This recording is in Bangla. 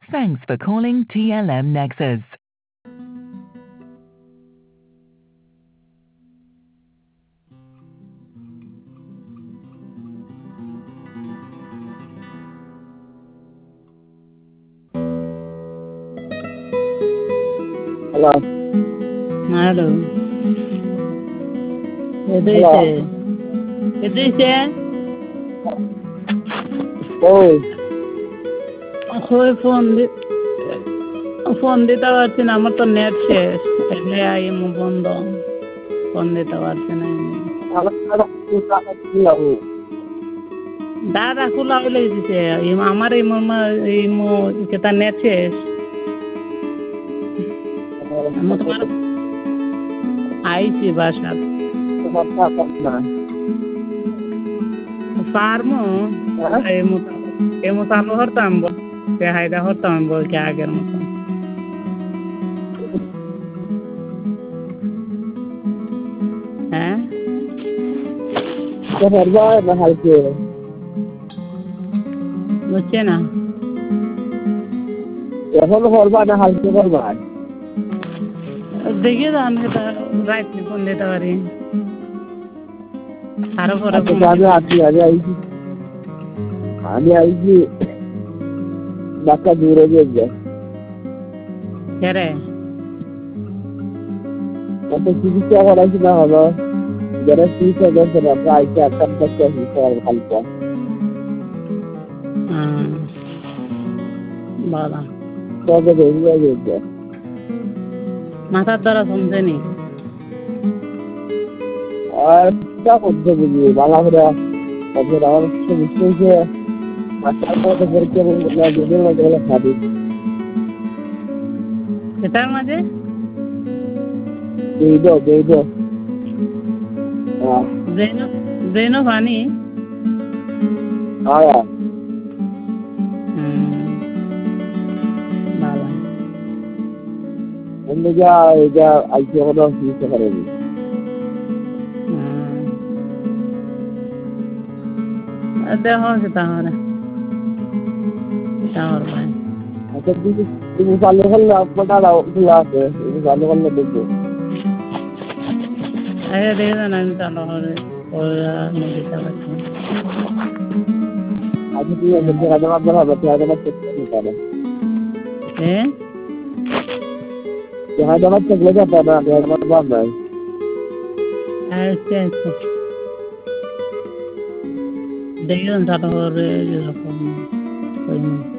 Thanks for calling TLM Nexus. Hello. Hello. Hello. এদিকে ওই ওই ফোন দিতে পারছি না, আমার তো নেট শেষ। এলে আইএমও বন্ধ, ফোন দিতে পারছি না। দাদা খোলা হইলে দিছে আমার ইমো তার নেট শেষ। আমি তোমার আইছি বাসা পারমো এমো চালু হতাম, হায়দা হতাম বলছি আগের মতো। হ্যাঁ বুঝছে না, এখন করবা না হালকা করবা? দেখি তো আমি রাত্রি ফোন দিতে পারি। আরো পরে আমি আইছি বাচ্চা দূরে গিয়ে রে চিকিৎসা করাইছি না হলো যারা চিকিৎসা করছে না আইসে একটা হালকা বাবা তবে গিয়ে মাথার দ্বারা শুনছে নি আর চিন্তা করতে বুঝি বালা করে আমার নিশ্চয়ই বাচ্চার মধ্যে পরীক্ষা দুধের মধ্যে গেলে খাবি সেটার মাঝে বেইদ জেনো পানি বাবা যা এটা আইসি কোনো চিকিৎসা করেনি দেহ তাহলে আচ্ছা তুমি চালু করলে আপনার খোলা আছে তুমি চালু করলে দেখবো দেখে দেন আমি চালু করে দিতে পারছি। আচ্ছা ঠিক আছে দেখা হবে চেক করতে পারে হায়দ্রাবাদ চেক লেগে পাবে না হায়দ্রাবাদ বন্ধ হয়। আচ্ছা আচ্ছা দেখি চালু করে